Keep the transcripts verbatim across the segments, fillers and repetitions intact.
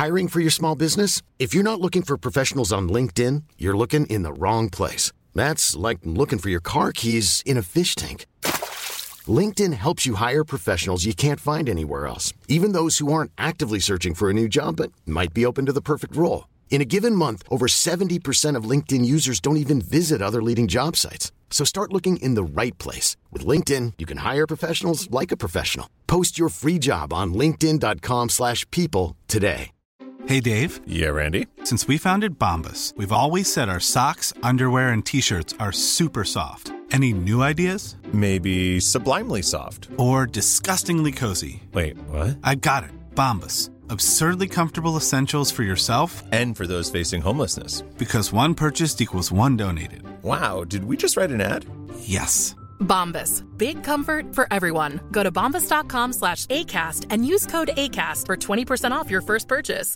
Hiring for your small business? If you're not looking for professionals on LinkedIn, you're looking in the wrong place. That's like looking for your car keys in a fish tank. LinkedIn helps you hire professionals you can't find anywhere else, even those who aren't actively searching for a new job but might be open to the perfect role. In a given month, over seventy percent of LinkedIn users don't even visit other leading job sites. So start looking in the right place. With LinkedIn, you can hire professionals like a professional. Post your free job on linkedin dot com slash people today. Hey, Dave. Yeah, Randy. Since we founded Bombas, we've always said our socks, underwear, and T-shirts are super soft. Any new ideas? Maybe sublimely soft. Or disgustingly cozy. Wait, what? I got it. Bombas. Absurdly comfortable essentials for yourself and for those facing homelessness. Because one purchased equals one donated. Wow, did we just write an ad? Yes. Bombas. Big comfort for everyone. Go to bombas dot com slash ACAST and use code ACAST for twenty percent off your first purchase.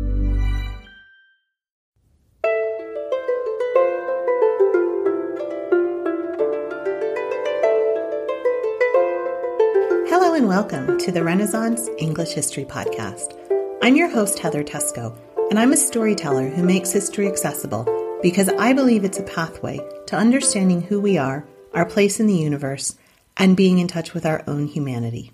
Hello and welcome to the Renaissance English History Podcast. I'm your host, Heather Tesco, and I'm a storyteller who makes history accessible because I believe it's a pathway to understanding who we are, our place in the universe, and being in touch with our own humanity.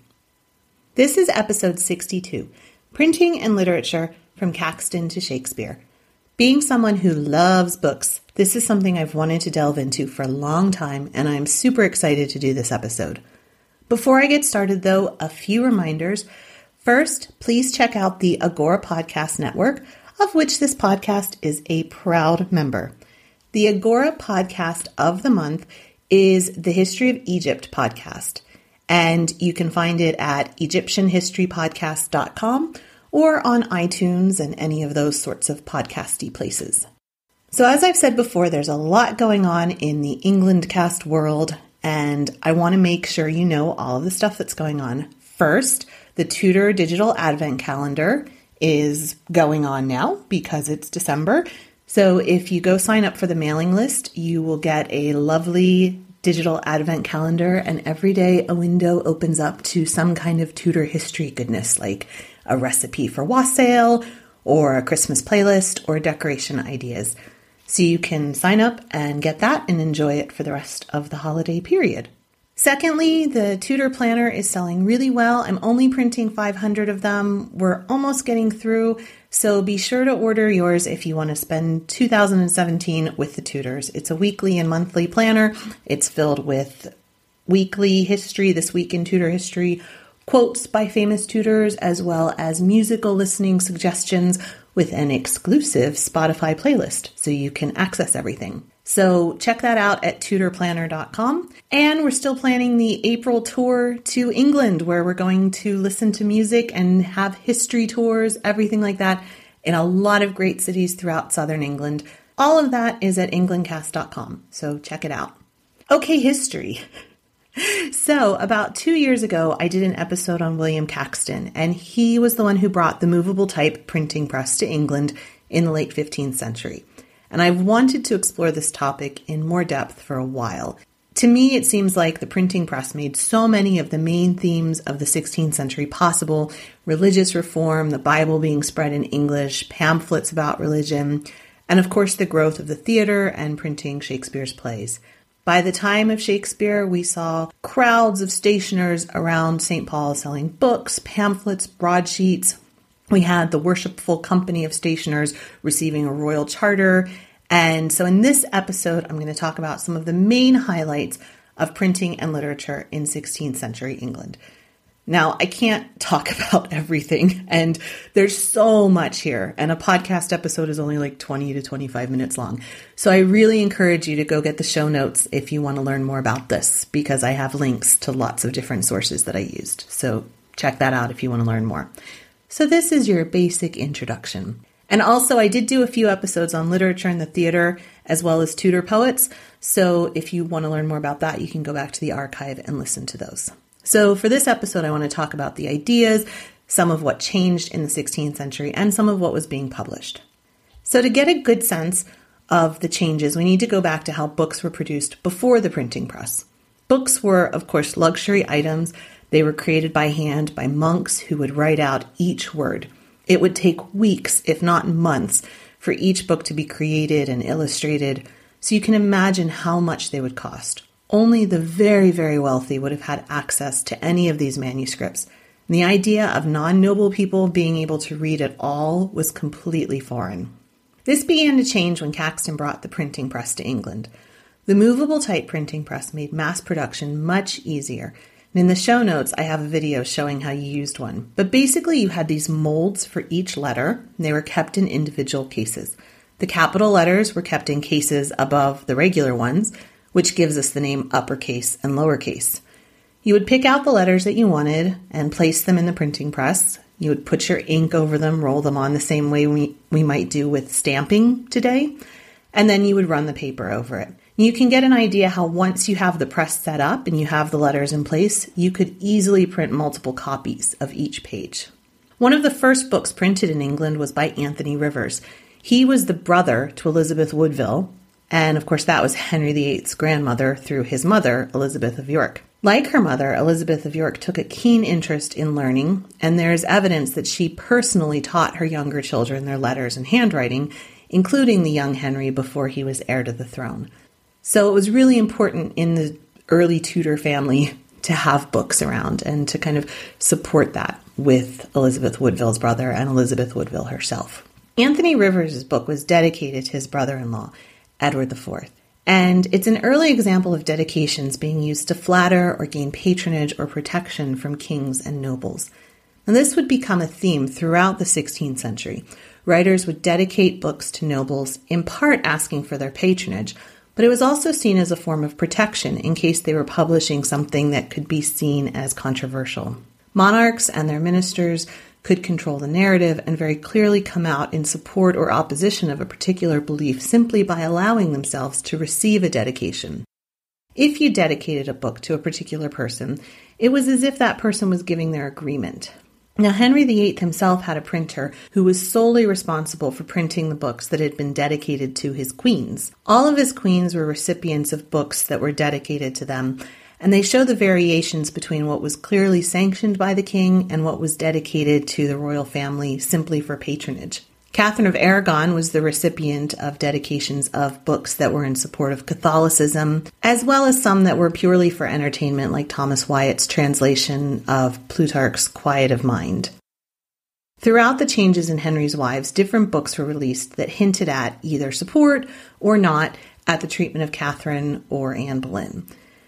This is episode sixty-two, Printing and Literature from Caxton to Shakespeare. Being someone who loves books, this is something I've wanted to delve into for a long time, and I'm super excited to do this episode. Before I get started, though, a few reminders. First, please check out the Agora Podcast Network, of which this podcast is a proud member. The Agora Podcast of the month is the History of Egypt podcast, and you can find it at egyptian history podcast dot com or on iTunes and any of those sorts of podcasty places. So as I've said before, there's a lot going on in the England cast world, and I want to make sure you know all of the stuff that's going on. First, the Tudor Digital Advent Calendar is going on now because it's December. So if you go sign up for the mailing list, you will get a lovely digital advent calendar, and every day a window opens up to some kind of Tudor history goodness, like a recipe for wassail or a Christmas playlist or decoration ideas. So you can sign up and get that and enjoy it for the rest of the holiday period. Secondly, the Tudor Planner is selling really well. I'm only printing five hundred of them. We're almost getting through, so be sure to order yours if you want to spend two thousand seventeen with the Tudors. It's a weekly and monthly planner. It's filled with weekly history, this week in Tudor history, quotes by famous Tudors, as well as musical listening suggestions with an exclusive Spotify playlist, so you can access everything. So check that out at tudor planner dot com. And we're still planning the April tour to England, where we're going to listen to music and have history tours, everything like that, in a lot of great cities throughout southern England. All of that is at england cast dot com, so check it out. Okay, history. So about two years ago, I did an episode on William Caxton, and he was the one who brought the movable type printing press to England in the late fifteenth century. And I've wanted to explore this topic in more depth for a while. To me, it seems like the printing press made so many of the main themes of the sixteenth century possible: religious reform, the Bible being spread in English, pamphlets about religion, and of course the growth of the theater and printing Shakespeare's plays. By the time of Shakespeare, we saw crowds of stationers around Saint Paul selling books, pamphlets, broadsheets. We had the Worshipful Company of Stationers receiving a royal charter. And so in this episode, I'm going to talk about some of the main highlights of printing and literature in sixteenth century England. Now, I can't talk about everything, and there's so much here, and a podcast episode is only like twenty to twenty-five minutes long. So I really encourage you to go get the show notes if you want to learn more about this, because I have links to lots of different sources that I used. So check that out if you want to learn more. So this is your basic introduction. And also, I did do a few episodes on literature and the theater, as well as Tudor poets. So if you want to learn more about that, you can go back to the archive and listen to those. So for this episode, I want to talk about the ideas, some of what changed in the sixteenth century, and some of what was being published. So to get a good sense of the changes, we need to go back to how books were produced before the printing press. Books were, of course, luxury items. They were created by hand by monks who would write out each word. It would take weeks, if not months, for each book to be created and illustrated, so you can imagine how much they would cost. Only the very, very wealthy would have had access to any of these manuscripts. And the idea of non-noble people being able to read at all was completely foreign. This began to change when Caxton brought the printing press to England. The movable type printing press made mass production much easier. And in the show notes, I have a video showing how you used one. But basically, you had these molds for each letter, and they were kept in individual cases. The capital letters were kept in cases above the regular ones, which gives us the name uppercase and lowercase. You would pick out the letters that you wanted and place them in the printing press. You would put your ink over them, roll them on the same way we, we might do with stamping today, and then you would run the paper over it. You can get an idea how once you have the press set up and you have the letters in place, you could easily print multiple copies of each page. One of the first books printed in England was by Anthony Rivers. He was the brother to Elizabeth Woodville, and of course that was Henry the eighth's grandmother through his mother, Elizabeth of York. Like her mother, Elizabeth of York took a keen interest in learning, and there is evidence that she personally taught her younger children their letters and handwriting, including the young Henry before he was heir to the throne. So it was really important in the early Tudor family to have books around and to kind of support that with Elizabeth Woodville's brother and Elizabeth Woodville herself. Anthony Rivers' book was dedicated to his brother-in-law, Edward the Fourth. And it's an early example of dedications being used to flatter or gain patronage or protection from kings and nobles. And this would become a theme throughout the sixteenth century. Writers would dedicate books to nobles, in part asking for their patronage, but it was also seen as a form of protection in case they were publishing something that could be seen as controversial. Monarchs and their ministers could control the narrative and very clearly come out in support or opposition of a particular belief simply by allowing themselves to receive a dedication. If you dedicated a book to a particular person, it was as if that person was giving their agreement. Now, Henry the eighth himself had a printer who was solely responsible for printing the books that had been dedicated to his queens. All of his queens were recipients of books that were dedicated to them, and they show the variations between what was clearly sanctioned by the king and what was dedicated to the royal family simply for patronage. Catherine of Aragon was the recipient of dedications of books that were in support of Catholicism, as well as some that were purely for entertainment, like Thomas Wyatt's translation of Plutarch's Quiet of Mind. Throughout the changes in Henry's wives, different books were released that hinted at either support or not at the treatment of Catherine or Anne Boleyn.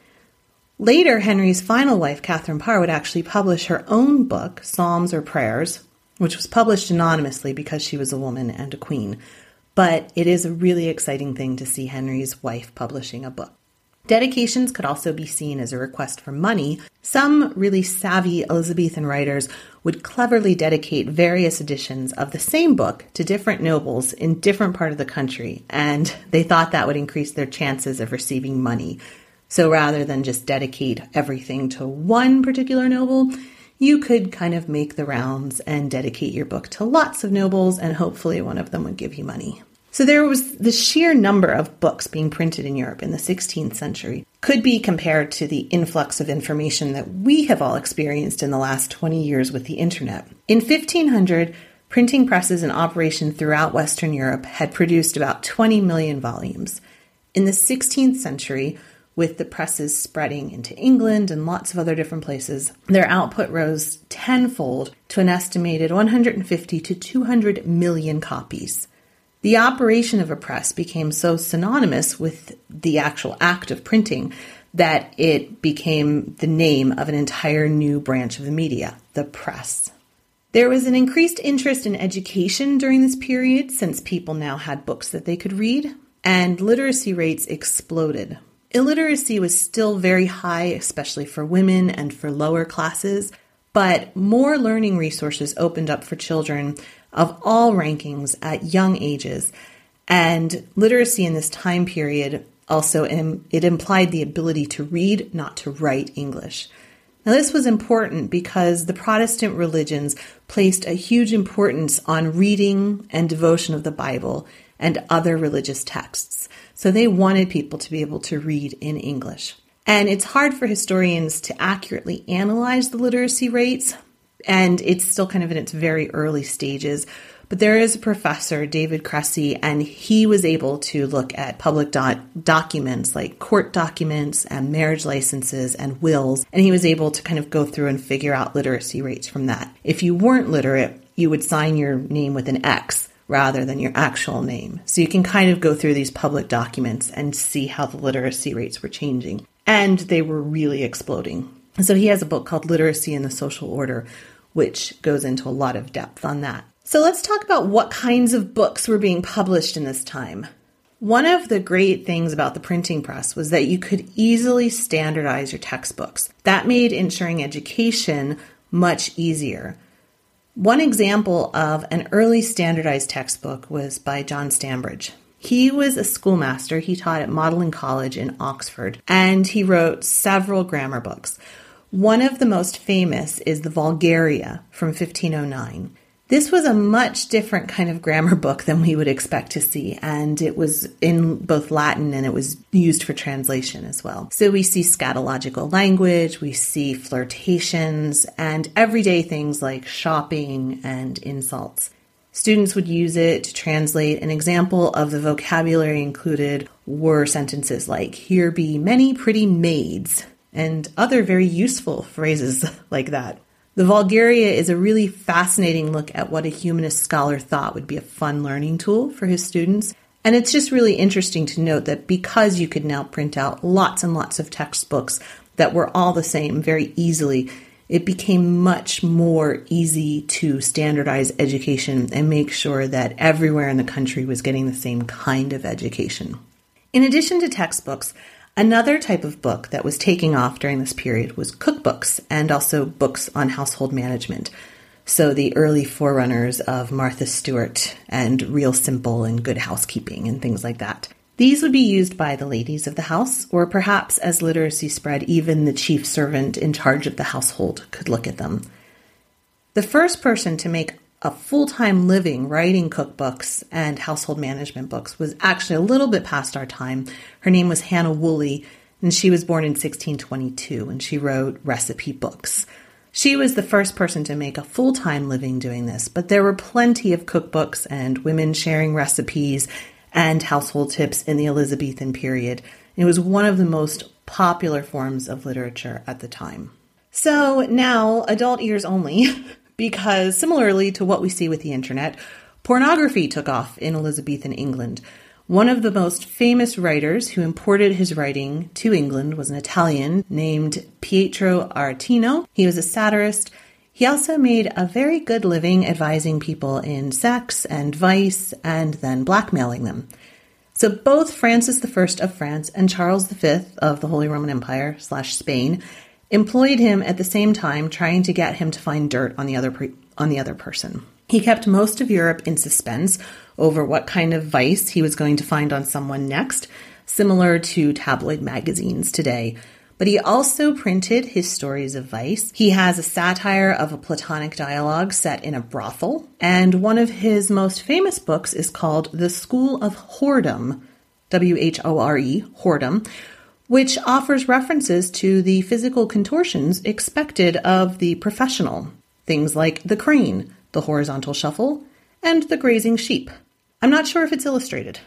Later, Henry's final wife, Catherine Parr, would actually publish her own book, Psalms or Prayers, which was published anonymously because she was a woman and a queen. But it is a really exciting thing to see Henry's wife publishing a book. Dedications could also be seen as a request for money. Some really savvy Elizabethan writers would cleverly dedicate various editions of the same book to different nobles in different parts of the country, and they thought that would increase their chances of receiving money. So rather than just dedicate everything to one particular noble, you could kind of make the rounds and dedicate your book to lots of nobles, and hopefully one of them would give you money. So there was the sheer number of books being printed in Europe in the sixteenth century could be compared to the influx of information that we have all experienced in the last twenty years with the internet. In fifteen hundred, printing presses in operation throughout Western Europe had produced about twenty million volumes. In the sixteenth century, with the presses spreading into England and lots of other different places, their output rose tenfold to an estimated one hundred fifty to two hundred million copies. The operation of a press became so synonymous with the actual act of printing that it became the name of an entire new branch of the media, the press. There was an increased interest in education during this period, since people now had books that they could read, and literacy rates exploded. Illiteracy was still very high, especially for women and for lower classes, but more learning resources opened up for children of all rankings at young ages. And literacy in this time period also, it implied the ability to read, not to write English. Now, this was important because the Protestant religions placed a huge importance on reading and devotion of the Bible and other religious texts. So they wanted people to be able to read in English. And it's hard for historians to accurately analyze the literacy rates, and it's still kind of in its very early stages. But there is a professor, David Cressy, and he was able to look at public do- documents like court documents and marriage licenses and wills, and he was able to kind of go through and figure out literacy rates from that. If you weren't literate, you would sign your name with an X rather than your actual name. So you can kind of go through these public documents and see how the literacy rates were changing. And they were really exploding. So he has a book called Literacy in the Social Order, which goes into a lot of depth on that. So let's talk about what kinds of books were being published in this time. One of the great things about the printing press was that you could easily standardize your textbooks. That made ensuring education much easier. One example of an early standardized textbook was by John Stambridge. He was a schoolmaster. He taught at Magdalen College in Oxford, and he wrote several grammar books. One of the most famous is the Vulgaria from fifteen oh nine. This was a much different kind of grammar book than we would expect to see, and it was in both Latin and it was used for translation as well. So we see scatological language, we see flirtations, and everyday things like shopping and insults. Students would use it to translate. An example of the vocabulary included were sentences like, "Here be many pretty maids," and other very useful phrases like that. The Vulgaria is a really fascinating look at what a humanist scholar thought would be a fun learning tool for his students. And it's just really interesting to note that because you could now print out lots and lots of textbooks that were all the same very easily, it became much more easy to standardize education and make sure that everywhere in the country was getting the same kind of education. In addition to textbooks, another type of book that was taking off during this period was cookbooks and also books on household management. So the early forerunners of Martha Stewart and Real Simple and Good Housekeeping and things like that. These would be used by the ladies of the house, or perhaps as literacy spread, even the chief servant in charge of the household could look at them. The first person to make a full-time living writing cookbooks and household management books was actually a little bit past our time. Her name was Hannah Woolley, and she was born in sixteen twenty-two, and she wrote recipe books. She was the first person to make a full-time living doing this, but there were plenty of cookbooks and women sharing recipes and household tips in the Elizabethan period. It was one of the most popular forms of literature at the time. So now, adult ears only, because similarly to what we see with the internet, pornography took off in Elizabethan England. One of the most famous writers who imported his writing to England was an Italian named Pietro Aretino. He was a satirist. He also made a very good living advising people in sex and vice and then blackmailing them. So both Francis the First of France and Charles the Fifth of the Holy Roman Empire slash Spain employed him at the same time, trying to get him to find dirt on the other pre- on the other person. He kept most of Europe in suspense over what kind of vice he was going to find on someone next, similar to tabloid magazines today. But he also printed his stories of vice. He has a satire of a Platonic dialogue set in a brothel, and one of his most famous books is called The School of Whoredom, W H O R E, whoredom, which offers references to the physical contortions expected of the professional. Things like the crane, the horizontal shuffle, and the grazing sheep. I'm not sure if it's illustrated.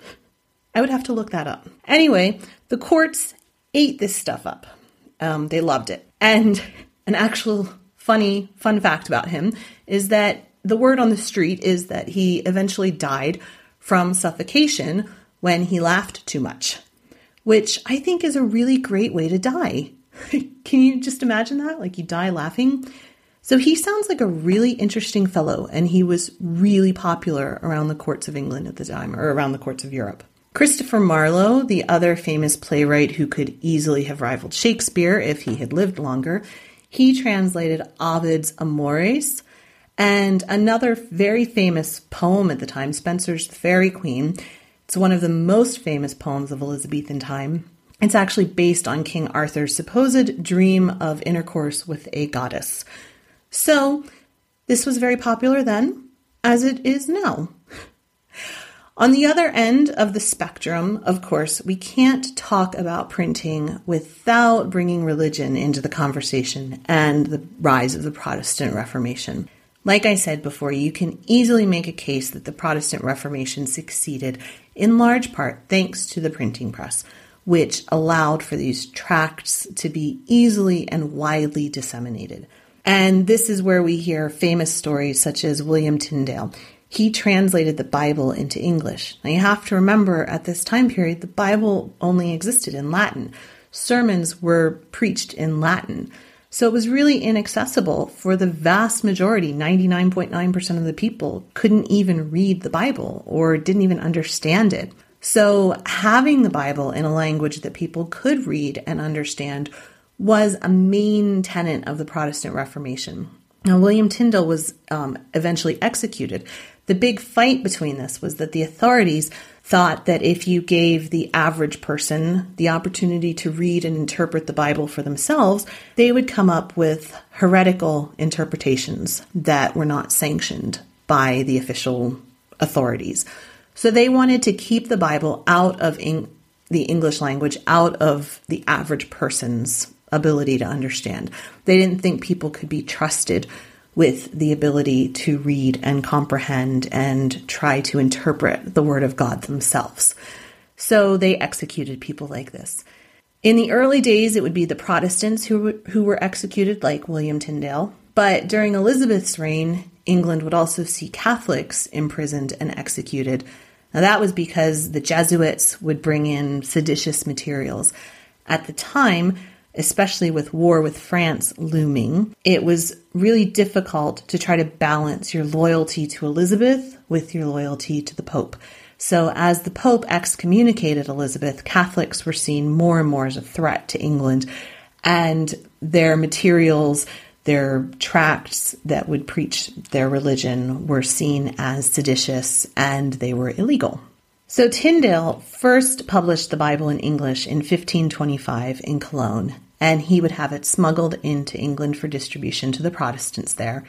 I would have to look that up. Anyway, the courts ate this stuff up. Um, they loved it. And an actual funny fun fact about him is that the word on the street is that he eventually died from suffocation when he laughed too much, which I think is a really great way to die. Can you just imagine that? Like you die laughing? So he sounds like a really interesting fellow, and he was really popular around the courts of England at the time, or around the courts of Europe. Christopher Marlowe, the other famous playwright who could easily have rivaled Shakespeare if he had lived longer, he translated Ovid's Amores, and another very famous poem at the time, Spenser's The Faerie Queene. It's one of the most famous poems of Elizabethan time. It's actually based on King Arthur's supposed dream of intercourse with a goddess. So this was very popular then, as it is now. On the other end of the spectrum, of course, we can't talk about printing without bringing religion into the conversation and the rise of the Protestant Reformation. Like I said before, you can easily make a case that the Protestant Reformation succeeded in large part thanks to the printing press, which allowed for these tracts to be easily and widely disseminated. And this is where we hear famous stories such as William Tyndale. He translated the Bible into English. Now you have to remember at this time period, the Bible only existed in Latin. Sermons were preached in Latin. So it was really inaccessible for the vast majority, ninety-nine point nine percent of the people couldn't even read the Bible or didn't even understand it. So having the Bible in a language that people could read and understand was a main tenet of the Protestant Reformation. Now, William Tyndale was um, eventually executed. The big fight between this was that the authorities thought that if you gave the average person the opportunity to read and interpret the Bible for themselves, they would come up with heretical interpretations that were not sanctioned by the official authorities. So they wanted to keep the Bible out of Eng- the English language, out of the average person's ability to understand. They didn't think people could be trusted with the ability to read and comprehend and try to interpret the Word of God themselves. So they executed people like this. In the early days, it would be the Protestants who, who were executed, like William Tyndale. But during Elizabeth's reign, England would also see Catholics imprisoned and executed. Now that was because the Jesuits would bring in seditious materials. At the time, especially with war with France looming, it was really difficult to try to balance your loyalty to Elizabeth with your loyalty to the Pope. So as the Pope excommunicated Elizabeth, Catholics were seen more and more as a threat to England, and their materials, their tracts that would preach their religion were seen as seditious and they were illegal. So Tyndale first published the Bible in English in fifteen twenty-five in Cologne, and he would have it smuggled into England for distribution to the Protestants there.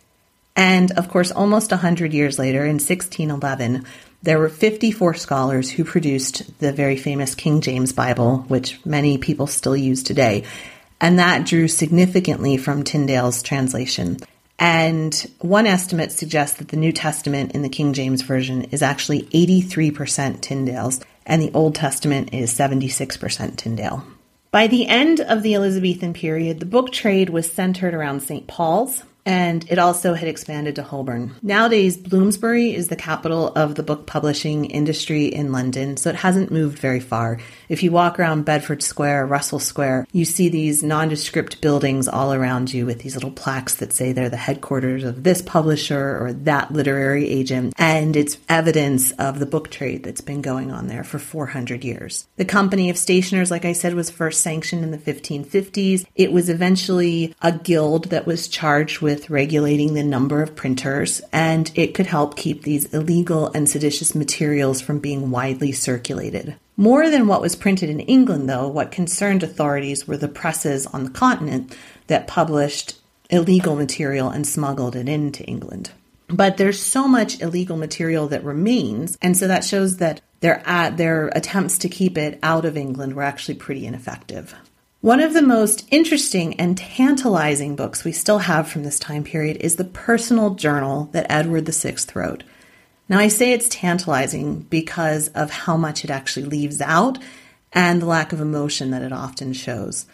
And of course, almost one hundred years later, in sixteen eleven, there were fifty-four scholars who produced the very famous King James Bible, which many people still use today. And that drew significantly from Tyndale's translation. And one estimate suggests that the New Testament in the King James Version is actually eighty-three percent Tyndale's, and the Old Testament is seventy-six percent Tyndale. By the end of the Elizabethan period, the book trade was centered around Saint Paul's, and it also had expanded to Holborn. Nowadays, Bloomsbury is the capital of the book publishing industry in London, so it hasn't moved very far. If you walk around Bedford Square, Russell Square, you see these nondescript buildings all around you with these little plaques that say they're the headquarters of this publisher or that literary agent, and it's evidence of the book trade that's been going on there for four hundred years. The Company of Stationers, like I said, was first sanctioned in the fifteen fifties. It was eventually a guild that was charged with with regulating the number of printers, and it could help keep these illegal and seditious materials from being widely circulated. More than what was printed in England, though, what concerned authorities were the presses on the continent that published illegal material and smuggled it into England. But there's so much illegal material that remains, and so that shows that their, uh, their attempts to keep it out of England were actually pretty ineffective. One of the most interesting and tantalizing books we still have from this time period is the personal journal that Edward the Sixth wrote. Now, I say it's tantalizing because of how much it actually leaves out and the lack of emotion that it often shows.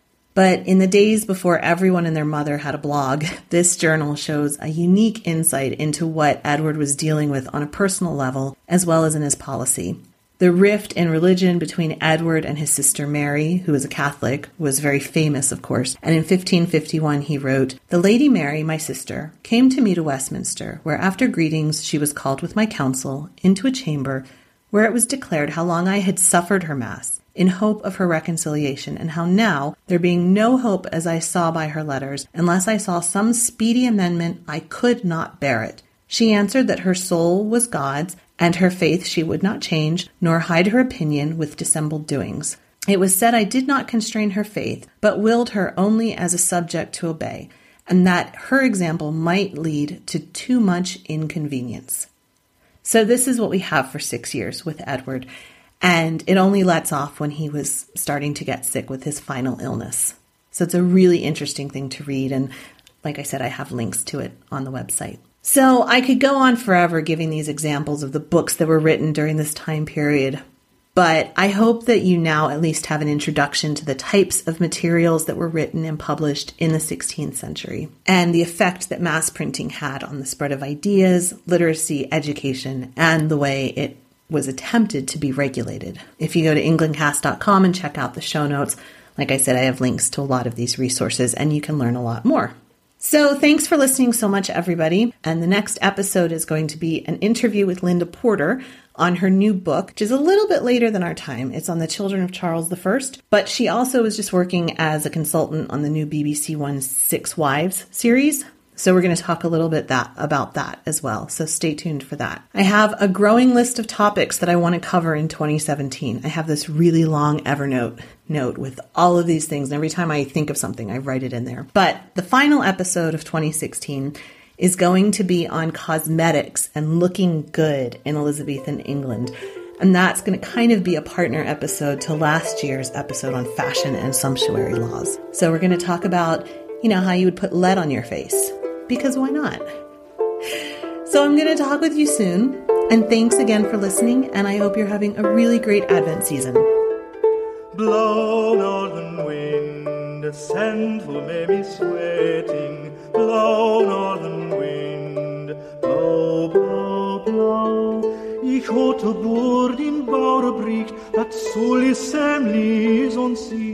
But in the days before everyone and their mother had a blog, this journal shows a unique insight into what Edward was dealing with on a personal level, as well as in his policy. The rift in religion between Edward and his sister Mary, who was a Catholic, was very famous, of course. And in fifteen fifty-one, he wrote, "The Lady Mary, my sister, came to me to Westminster, where after greetings she was called with my counsel into a chamber where it was declared how long I had suffered her mass, in hope of her reconciliation, and how now, there being no hope as I saw by her letters, unless I saw some speedy amendment, I could not bear it. She answered that her soul was God's, and her faith she would not change, nor hide her opinion with dissembled doings. It was said I did not constrain her faith, but willed her only as a subject to obey, and that her example might lead to too much inconvenience." So this is what we have for six years with Edward, and it only lets off when he was starting to get sick with his final illness. So it's a really interesting thing to read, and like I said, I have links to it on the website. So I could go on forever giving these examples of the books that were written during this time period, but I hope that you now at least have an introduction to the types of materials that were written and published in the sixteenth century and the effect that mass printing had on the spread of ideas, literacy, education, and the way it was attempted to be regulated. If you go to england cast dot com and check out the show notes, like I said, I have links to a lot of these resources and you can learn a lot more. So thanks for listening so much, everybody. And the next episode is going to be an interview with Linda Porter on her new book, which is a little bit later than our time. It's on the children of Charles the First, but she also is just working as a consultant on the new B B C One Six Wives series. So we're going to talk a little bit that about that as well. So stay tuned for that. I have a growing list of topics that I want to cover in twenty seventeen. I have this really long Evernote note with all of these things. And every time I think of something, I write it in there. But the final episode of twenty sixteen is going to be on cosmetics and looking good in Elizabethan England. And that's going to kind of be a partner episode to last year's episode on fashion and sumptuary laws. So we're going to talk about, you know, how you would put lead on your face. Because why not? So I'm going to talk with you soon. And thanks again for listening. And I hope you're having a really great Advent season. Blow, northern wind, a scentful may be sweating. Blow, northern wind, blow, blow, blow. Ich hatte Bord in Bauer bricht, dat soll is semlis und sie.